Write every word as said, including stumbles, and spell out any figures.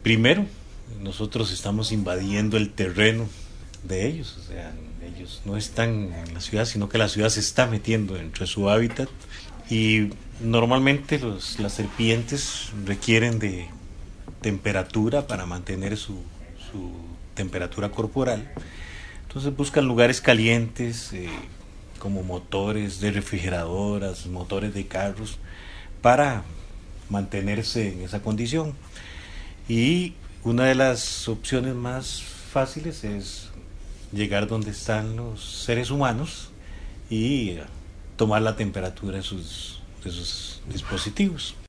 primero, nosotros estamos invadiendo el terreno de ellos, o sea, ellos no están en la ciudad, sino que la ciudad se está metiendo dentro de su hábitat y normalmente los, las serpientes requieren de temperatura para mantener su, su temperatura corporal, entonces buscan lugares calientes, eh, como motores de refrigeradoras, motores de carros, para mantenerse en esa condición. Y una de las opciones más fáciles es llegar donde están los seres humanos y tomar la temperatura de sus, de sus dispositivos.